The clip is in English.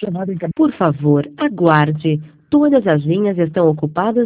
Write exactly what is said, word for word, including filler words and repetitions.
Por favor, aguarde. Todas as linhas estão ocupadas